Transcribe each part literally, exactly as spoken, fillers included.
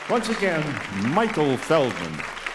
Once again, Michael Feldman.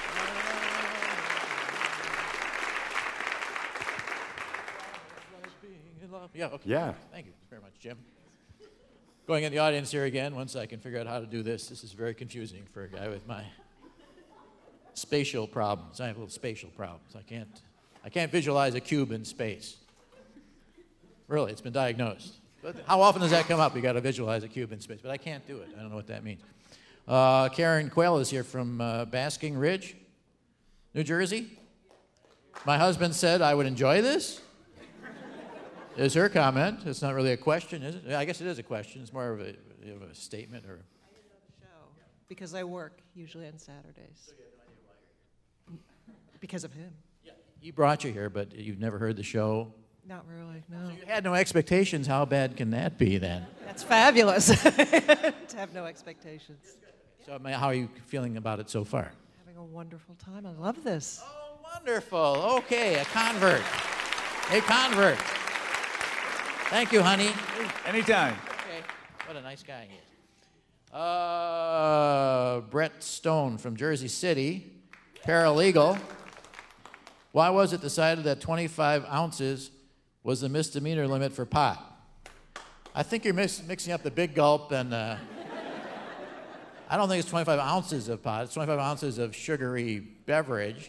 Yeah, okay. Yeah. Thank you very much, Jim. Going in the audience here again, once I can figure out how to do this. This is very confusing for a guy with my spatial problems. I have little spatial problems. I can't, I can't visualize a cube in space. Really, it's been diagnosed. But how often does that come up? You got to visualize a cube in space, but I can't do it. I don't know what that means. Uh, Karen Quayle is here from uh, Basking Ridge, New Jersey. My husband said I would enjoy this. Is her comment. It's not really a question, is it? I guess it is a question. It's more of a, of a statement. Or. I didn't know the show because I work usually on Saturdays. Because of him. Yeah. He brought you here, but you've never heard the show? Not really, no. So you had no expectations. How bad can that be then? That's fabulous to have no expectations. So how are you feeling about it so far? Having a wonderful time. I love this. Oh, wonderful. Okay, a convert. A convert. Thank you, honey. Anytime. Okay. What a nice guy he is. Uh, Brett Stone from Jersey City, paralegal. Why was it decided that twenty-five ounces was the misdemeanor limit for pot? I think you're mix, mixing up the Big Gulp and... Uh, I don't think it's twenty-five ounces of pot. It's twenty-five ounces of sugary beverage.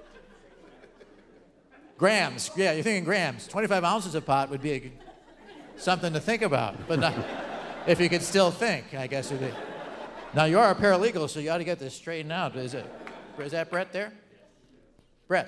Grams. Yeah, you're thinking grams. twenty-five ounces of pot would be a, something to think about, but not, if you could still think, I guess. It would be. Now, you are a paralegal, so you ought to get this straightened out. Is it? Is that Brett there? Brett.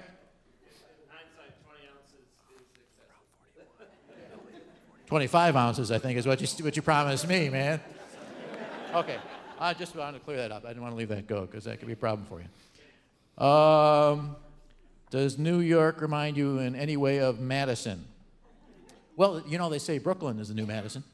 twenty-five ounces, I think, is what you, what you promised me, man. Okay. I just wanted to clear that up. I didn't want to leave that go because that could be a problem for you. Um, does New York remind you in any way of Madison? Well, you know, they say Brooklyn is the new Madison.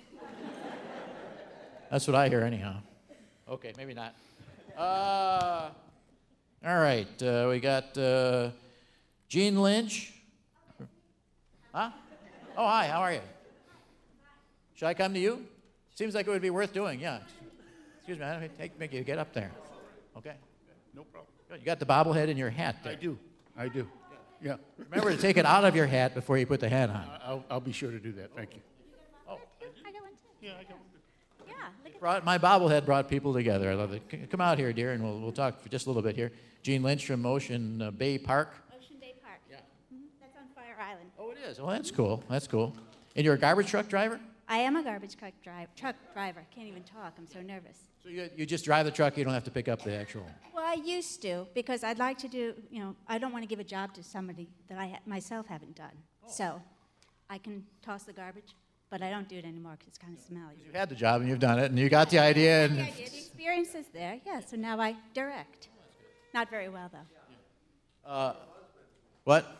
That's what I hear anyhow. Okay, maybe not. Uh, all right, uh, we got uh, Gene Lynch. Huh? Oh, hi, how are you? Should I come to you? Seems like it would be worth doing, yeah. Excuse me, I don't take, make you get up there. Okay? No problem. Good. You got the bobblehead in your hat there. I do. I do. Yeah. Remember to take it out of your hat before you put the hat on. I'll, I'll be sure to do that. Thank you. Oh. I got one too. Yeah, I got one. Yeah, look at Brought, my bobblehead brought people together. I love it. C- Come out here, dear, and we'll, we'll talk for just a little bit here. Gene Lynch from Ocean uh, Bay Park. Ocean Bay Park. Yeah. hmm That's on Fire Island. Oh, it is. Well, that's cool. That's cool. And you're a garbage truck driver? I am a garbage truck, drive, truck driver. Can't even talk. I'm so nervous. So you, you just drive the truck. You don't have to pick up the actual. Well, I used to because I'd like to do, you know, I don't want to give a job to somebody that I ha- myself haven't done. Oh. So I can toss the garbage, but I don't do it anymore because it's kind of smelly. You've had the job and you've done it, and you got the idea. And The idea, the experience is there, yeah. So now I direct. Not very well, though. Uh, what?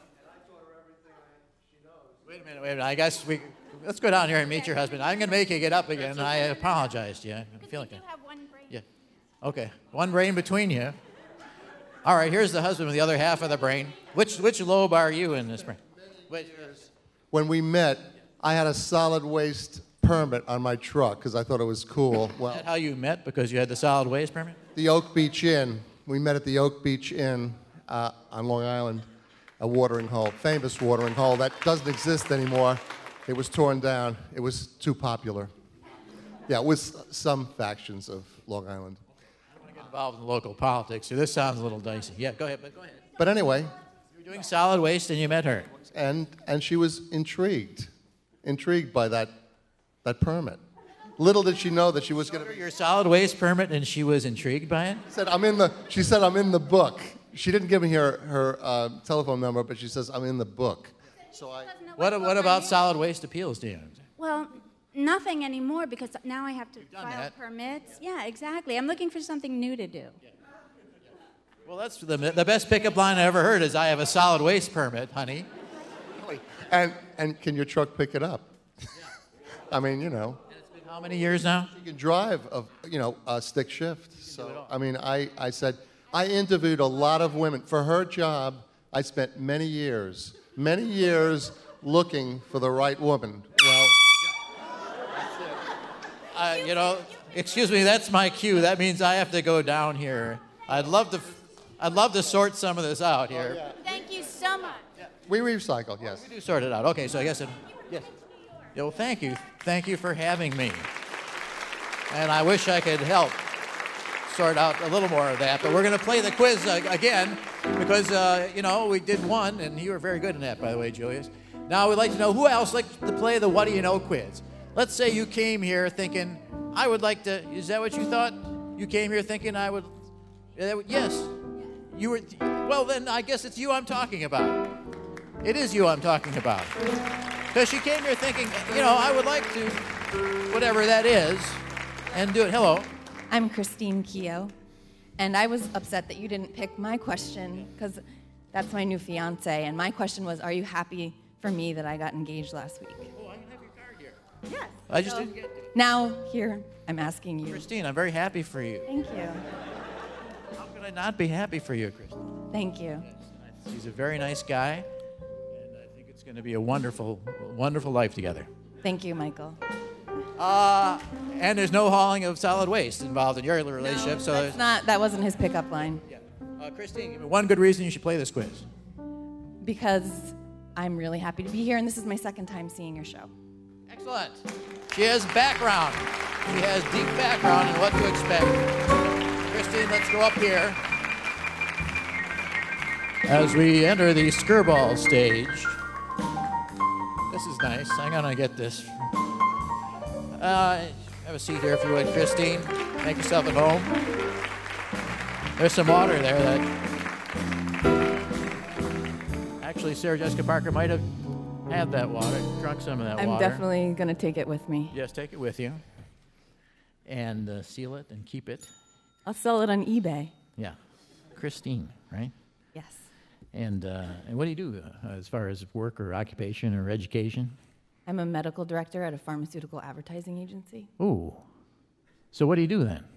Wait a minute, wait a minute. I guess we, let's go down here and meet your husband. I'm going to make you get up again. I apologize to you. I'm Because feeling we it. do have one brain. Yeah. Okay. One brain between you. All right, here's the husband with the other half of the brain. Which which lobe are you in this brain? Which, When we met, I had a solid waste permit on my truck because I thought it was cool. is Well, that how you met? Because you had the solid waste permit? the Oak Beach Inn. We met at the Oak Beach Inn uh, on Long Island, a watering hole, famous watering hole that doesn't exist anymore. It was torn down. It was too popular. Yeah, with some factions of Long Island. I don't want to get involved in local politics, so this sounds a little dicey. Yeah, go ahead, but go ahead. But anyway, You were doing solid waste and you met her. and and she was intrigued, intrigued by that that permit. Little did she know that she was going to be. Your solid waste permit, and she was intrigued by it? Said I'm in the. She said I'm in the book. She didn't give me her her uh, telephone number, but she says I'm in the book. So I. What, what about solid waste appeals to you? Well, nothing anymore because now I have to done file that. permits. Yeah, exactly. I'm looking for something new to do. Well, that's the, the best pickup line I ever heard is I have a solid waste permit, honey. And and can your truck pick it up? I mean, you know. And it's been how many years now? You can drive a you know a stick shift. So I mean, I I said I interviewed a lot of women for her job. I spent many years, many years looking for the right woman. Well, Uh, you know, excuse me, that's my cue. That means I have to go down here. I'd love to, I'd love to sort some of this out here. Thank you so much. We recycle, yes. We do sort it out. Okay, so I guess it, yes. Yeah, well, thank you. Thank you for having me. And I wish I could help sort out a little more of that. But we're going to play the quiz uh, again because, uh, you know, we did one, and you were very good in that, by the way, Julius. Now we'd like to know who else likes to play the What Do You Know quiz. Let's say you came here thinking, I would like to, is that what you thought? You came here thinking I would, yes. You were, well, then I guess it's you I'm talking about. It is you I'm talking about. Because she came here thinking, you know, I would like to, whatever that is, and do it. Hello. I'm Christine Keogh, and I was upset that you didn't pick my question because that's my new fiance, and my question was, are you happy for me that I got engaged last week? Oh, I don't have your card here. Yes. I just didn't get to it. Now, here, I'm asking you. Christine, I'm very happy for you. Thank you. How could I not be happy for you, Christine? Thank you. Yes, he's a very nice guy, and I think it's going to be a wonderful, wonderful life together. Thank you, Michael. Uh, and there's no hauling of solid waste involved in your relationship. No, so that's not, that wasn't his pickup line. Yeah. Uh, Christine, give me one good reason you should play this quiz. Because I'm really happy to be here, and this is my second time seeing your show. Excellent. She has background. She has deep background in what to expect. Christine, let's go up here. As we enter the skirball stage. This is nice. I'm going to get this. Uh, have a seat here if you would, Christine. Make yourself at home. There's some water there that... Actually, Sarah Jessica Parker might have had that water, drunk some of that I'm water. definitely going to take it with me. Yes, take it with you. And uh, seal it and keep it. I'll sell it on eBay. Yeah. Christine, right? Yes. And, uh, and what do you do uh, as far as work or occupation or education? I'm a medical director at a pharmaceutical advertising agency. Ooh. So what do you do then?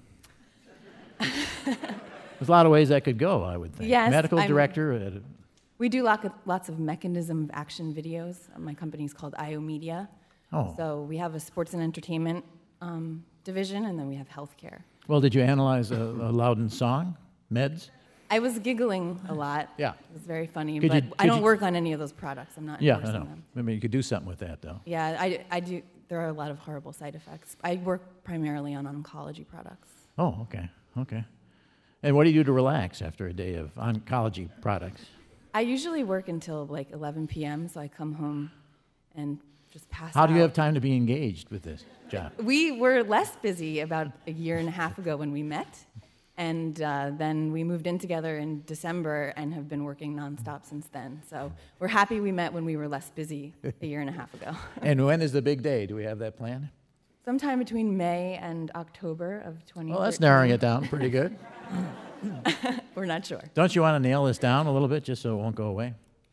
There's a lot of ways that could go, I would think. Yes, Medical I'm- director at a, We do lots of, lots of mechanism of action videos. My company's called I O Media. Oh. So we have a sports and entertainment um, division, and then we have healthcare. Well, did you analyze a, a Loudon song, Meds? I was giggling a lot. Yeah. It was very funny, Could but you- I could don't you- work on any of those products. I'm not Yeah, I endorsing know. them. I mean, you could do something with that, though. Yeah, I, I do. There are a lot of horrible side effects. I work primarily on oncology products. Oh, okay, okay. And what do you do to relax after a day of oncology products? I usually work until like eleven p.m., so I come home and just pass How do you out. have time to be engaged with this job? We were less busy about a year and a half ago when we met, and uh, then we moved in together in December and have been working nonstop since then. So we're happy we met when we were less busy a year and a half ago. And when is the big day? Do we have that planned? Sometime between May and October of twenty thirteen. Well, that's narrowing it down pretty good. We're not sure. Don't you want to nail this down a little bit just so it won't go away?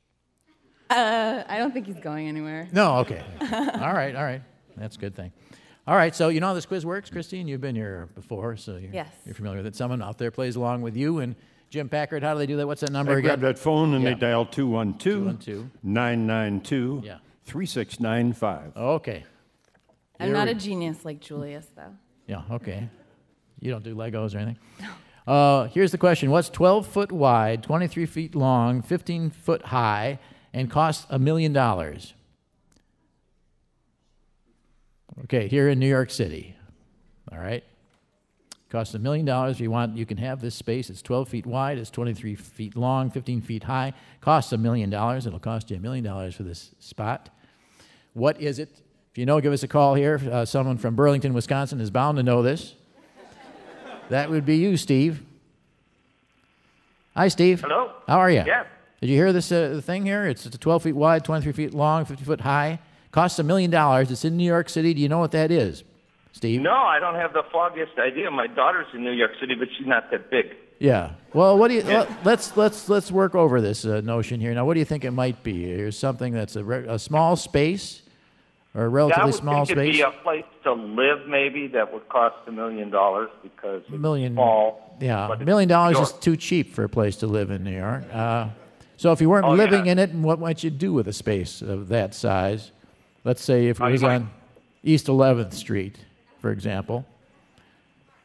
Uh, I don't think he's going anywhere. No, okay. all right, all right. That's a good thing. All right, so you know how this quiz works, Christine? You've been here before, so you're, Yes. you're familiar with it. Someone out there plays along with you. And Jim Packard, how do they do that? What's that number They again? grab that phone and Yeah. they dial two one two, nine nine two, Yeah. three six nine five. Okay. I'm Here not we- a genius like Julius, though. Yeah, okay. You don't do Legos or anything? Uh, here's the question. What's twelve foot wide, twenty-three feet long, fifteen foot high, and costs a million dollars? Okay, here in New York City. All right? Costs a million dollars. If you want, you can have this space. It's twelve feet wide. It's twenty-three feet long, fifteen feet high. Costs a million dollars. It'll cost you a million dollars for this spot. What is it? If you know, give us a call here. Uh, someone from Burlington, Wisconsin is bound to know this. That would be you, Steve. Hi, Steve. Hello? How are you? Yeah. Did you hear this uh, thing here? It's, it's twelve feet wide, twenty-three feet long, fifty foot high. Costs a million dollars. It's in New York City. Do you know what that is, Steve? No, I don't have the foggiest idea. My daughter's in New York City, but she's not that big. Yeah. Well, what do you? Let, let's let's let's work over this uh, notion here. Now, what do you think it might be? Here's something that's a, re- a small space, or a Yeah, I relatively would small think it'd space. be a place to live, maybe, that would cost a million dollars because it's million. small. Yeah, but a it's million dollars New is York. too cheap for a place to live in New York. Uh, so if you weren't Oh, living yeah. in it, what might you do with a space of that size? Let's say if it Oh, you was might- on East eleventh Street, for example.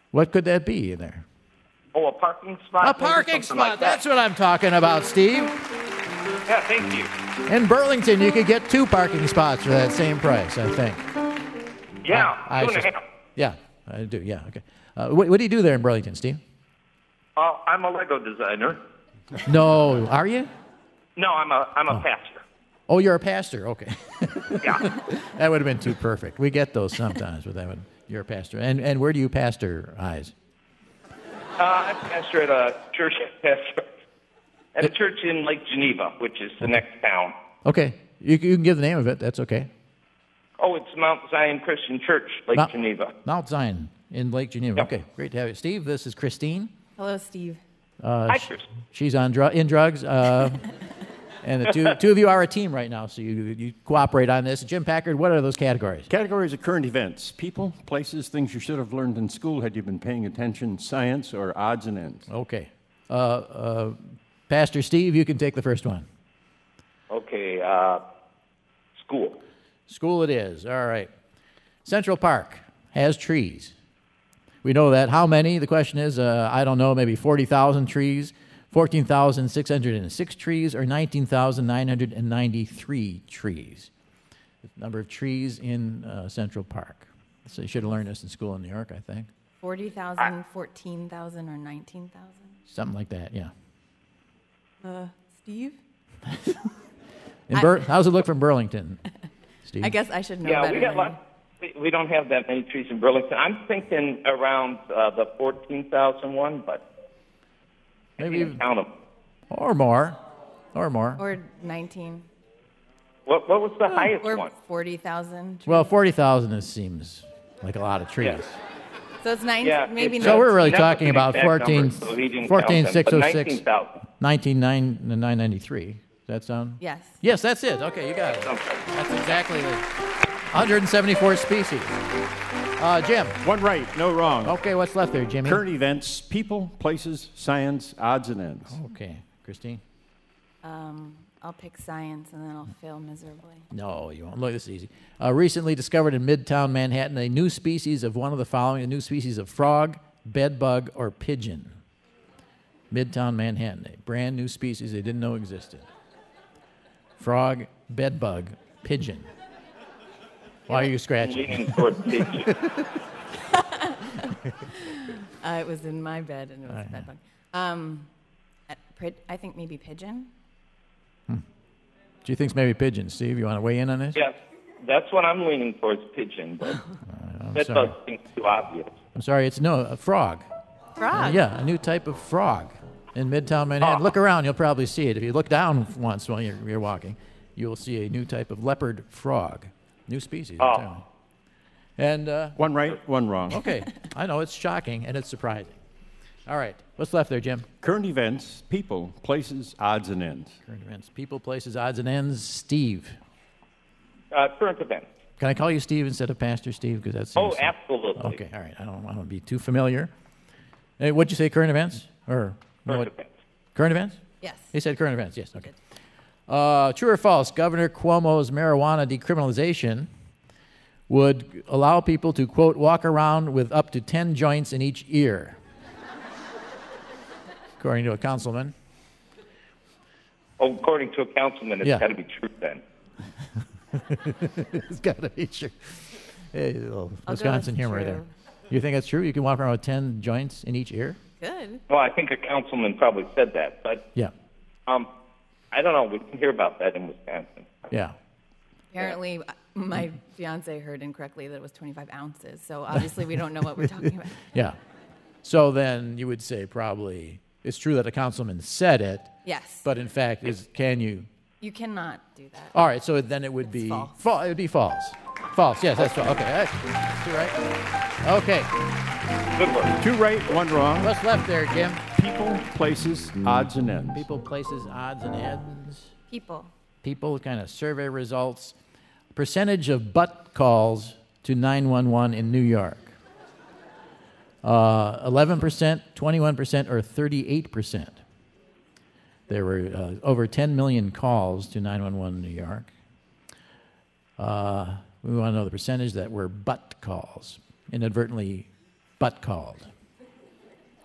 What could that be in there? Oh, a parking spot? A maybe parking something spot. like that. That's what I'm talking about, Steve. Yeah, thank you. In Burlington, you could get two parking spots for that same price, I think. Yeah, I- I two and a sus- half. Yeah, I do. Yeah, okay. Uh, what, what do you do there in Burlington, Steve? Uh, I'm a Lego designer. No, are you? No, I'm a I'm a pastor. Oh, you're a pastor. Okay. Yeah. That would have been too perfect. We get those sometimes, but that would, you're a pastor. And and where do you pastor, Eyes? Uh, I pastor at a church pastor at a church in Lake Geneva, which is the next town. Okay, you, you can give the name of it. That's okay. Oh, it's Mount Zion Christian Church, Lake Mount- Geneva. Mount Zion in Lake Geneva. Yep. Okay, great to have you, Steve. This is Christine. Hello, Steve. Uh, Hi, sh- Chris. she's on dru- in drugs, uh, and the two two of you are a team right now, so you you cooperate on this. Jim Packard, what are those categories? Categories of current events: people, places, things you should have learned in school had you been paying attention, science, or odds and ends. Okay, uh, uh, Pastor Steve, you can take the first one. Okay, uh, school. School it is. All right. Central Park has trees. We know that. How many? The question is, uh, I don't know, maybe forty thousand trees, fourteen thousand six hundred six trees, or nineteen thousand nine hundred ninety-three trees. The number of trees in uh, Central Park. So you should have learned this in school in New York, I think. forty thousand, fourteen thousand, or nineteen thousand? Something like that, yeah. Uh, Steve? In Bur- how's it look from Burlington, Steve? I guess I should know Yeah, better we got than lots. We, we don't have that many trees in Burlington. I'm thinking around uh, the fourteen thousand one, but Maybe you even- count them. or more. Or more. Or nineteen. What what was the highest Or one? forty thousand. Well, forty thousand is, seems like a lot of trees. Yeah. So it's nine, Yeah, maybe it's, So uh, we're really That's talking an about exact fourteen, number, so he didn't count fourteen them, six but oh six, nineteen thousand. nineteen nine ninety-three. Does that sound? Yes. Yes, that's it. Okay, you got it. Okay. That's exactly it. one hundred seventy-four species. Uh, Jim. One right, no wrong. Okay, what's left there, Jimmy? Current events: people, places, science, odds and ends. Okay, Christine. Um, I'll pick science and then I'll fail miserably. No, you won't. Look, this is easy. Uh, recently discovered in Midtown Manhattan a new species of one of the following: a new species of frog, bedbug, or pigeon. Midtown Manhattan, a brand new species they didn't know existed. Frog, bedbug, pigeon. Why are you scratching? Leaning toward pigeon. Uh, it was in my bed and it was a bed bug. Um, at pri- I think maybe pigeon. She thinks maybe pigeon. Steve, you want to weigh in on this? Yes, that's what I'm leaning towards, pigeon, but that sorry. does seem too obvious. I'm sorry, it's no, a frog. Frog. Yeah, a new type of frog in Midtown Manhattan. Oh. Look around, you'll probably see it. If you look down once while you're, you're walking, you'll see a new type of leopard frog. New species. Oh. entirely. And, uh, One right, one wrong. okay, I know, it's shocking and it's surprising. All right, what's left there, Jim? Current events: people, places, odds and ends. Current events, people, places, odds, and ends. Steve. Uh, current events. Can I call you Steve instead of Pastor Steve? Because that's Oh, absolutely. Okay, all right. I don't want to be too familiar. Hey, what'd you say, current events? Or no, Current what- events. Current events? Yes. He said current events, yes, okay. Uh, true or false, Governor Cuomo's marijuana decriminalization would allow people to, quote, walk around with up to ten joints in each ear, according to a councilman. Oh, according to a councilman, it's Yeah. got to be true then. It's got to be true. Hey, a little I'll go Wisconsin with humor there. true. You think that's true? You can walk around with ten joints in each ear? Good. Well, I think a councilman probably said that, but Yeah, um, I don't know. We didn't hear about that in Wisconsin. yeah. Apparently, uh, my fiance heard incorrectly that it was twenty-five ounces. So obviously, we don't know what we're talking about. Yeah. So then you would say probably it's true that a councilman said it, Yes. but in fact, is can you? You cannot do that. All right. So then it would be false. Fa- it would be false. False. Yes, that's false. Okay. That's, that's two right. Okay. Good work. Two right, one wrong. What's left there, Jim? People, places, odds and ends. People, places, odds, and ends. People. People, kind of survey results. Percentage of butt calls to nine one one in New York. Uh, eleven percent, twenty-one percent, or thirty-eight percent. There were uh, over ten million calls to nine one one in New York. Uh, we want to know the percentage that were butt calls, inadvertently butt called.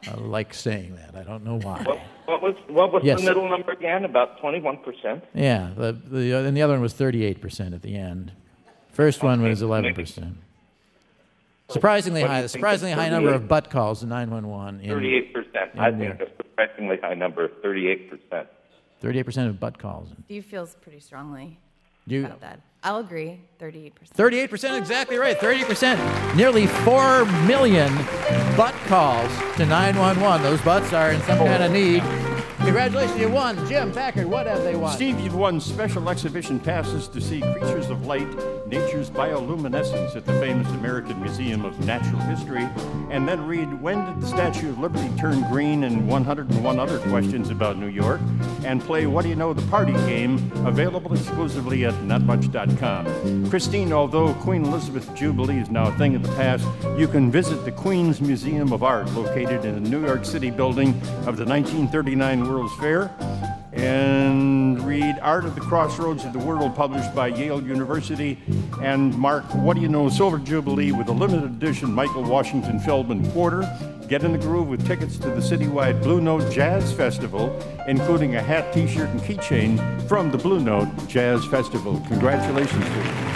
I like saying that. I don't know why. What, what was what was Yes. the middle number again? About twenty-one percent. Yeah, the, the, and the other one was thirty-eight percent at the end. First one was eleven percent. Surprisingly What do you high, think surprisingly is high number of thirty-eight? butt calls to nine one one. Thirty-eight percent. I in think there. a surprisingly high number, thirty-eight percent. thirty-eight percent of butt calls. Steve feels pretty strongly Do you, about that. I'll agree, thirty-eight percent. thirty-eight percent, exactly right. thirty percent. Nearly four million butt calls to nine one one. Those butts are in some kind of need. Congratulations, you won. Jim Packard, what have they won? Steve, you've won special exhibition passes to see Creatures of Light, Nature's Bioluminescence at the famous American Museum of Natural History, and then read When Did the Statue of Liberty Turn Green and one hundred one other questions about New York, and play What Do You Know, the Party Game, available exclusively at not much dot com. Christine, although Queen Elizabeth Jubilee is now a thing of the past, you can visit the Queen's Museum of Art, located in the New York City building of the nineteen thirty-nine World's Fair, and read Art of the Crossroads of the World, published by Yale University, and mark What Do You Know, Silver Jubilee with a limited edition Michael Washington Feldman Quarter. Get in the groove with tickets to the citywide Blue Note Jazz Festival, including a hat, t-shirt, and keychain from the Blue Note Jazz Festival. Congratulations to you.